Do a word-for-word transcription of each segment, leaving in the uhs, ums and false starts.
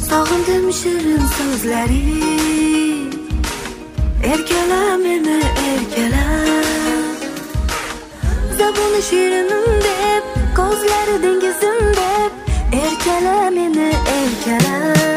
Sog'indim shirin so'zlaring, erkala meni erkala. Zaboni shirinim deb, ko'zlari dengizim deb, erkala meni erkala.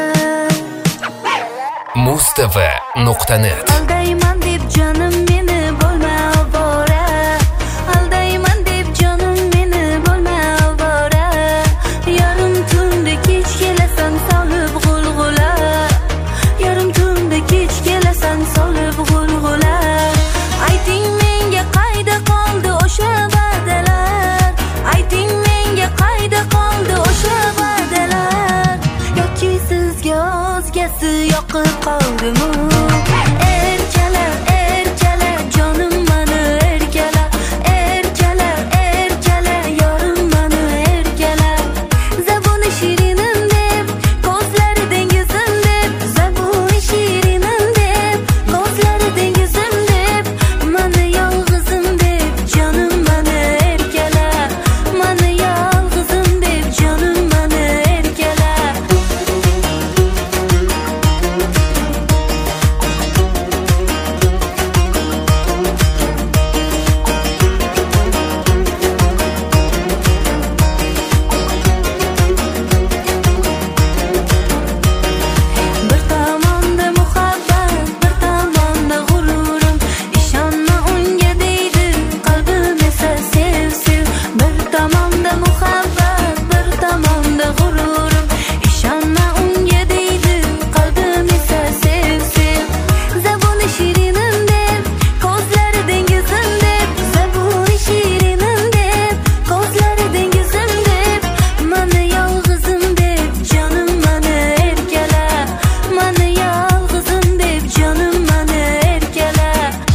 Mustafa nuqta net. Aldayman deb jonim meni bo'lma ovora, aldayman deb jonim meni bo'lma ovora. Yarim tunda kech kelasan solib g'ulg'ula, yarim tunda kech kelasan solib g'ulg'ula. Ayting menga qayda qoldi o'sha va'dalar, ayting menga qayda qoldi o'sha va'dalar. Yoki sizga o'zgasi yoqib qoldimi? Erkala, erkala, jonim mani erkala, erkala, erkala, yorim mani erkala. Zaboni shirinim deb, ko'zlari dengizim deb, zaboni shirinim deb, ko'zlari dengizim deb, mani yolg'izim deb, jonim mani erkala, mani yolg'izim deb, jonim mani erkala. Bir tomonda muhabbat, bir tomonda g'ururim, ishonma unga deydi qalbim esa sev sev. Bir tomonda muhabbat, bir tomonda g'ururim, ishonma unga deydi qalbim esa sev sev. Zaboni shirinim deb, ko'zlari dengizim deb, zaboni shirinim deb, ko'zlari dengizim deb, mani yolg'izim deb, jonim mani erkala, mani yolg'izim deb, jonim mani erkala.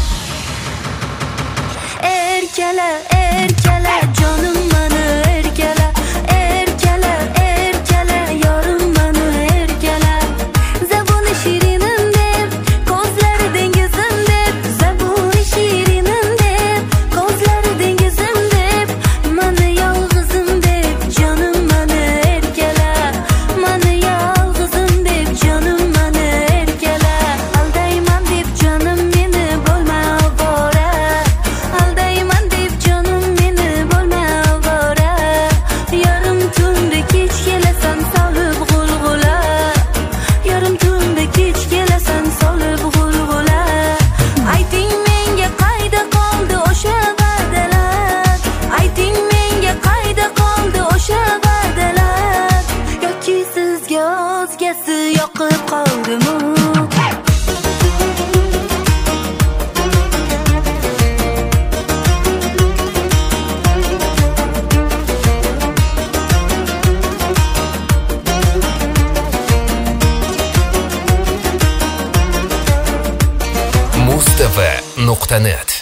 Erkala, erkala, jonim mani erkala, erkala, erkala, yorim mani erkala. Zaboni shirinim deb, ko'zlari dengizim deb, zaboni shirinim deb, ko'zlari dengizim deb, mani yolg'izim deb, jonim mani erkala, mani yolg'izim deb, jonim mani erkala. Aldayman deb jonim meni bo'lma ovora, aldayman deb jonim meni bo'lma ovora. Yarim tunda kech kelasan solib g'ulg'ula, yarim tunda kech kelasan solib g'ulg'ula. Ayting menga qayda qoldi o'sha va'dalar, ayting menga qayda qoldi o'sha va'dalar. Yoki sizga o'zgasi yoqib qoldimi? Mustafa nuqta net.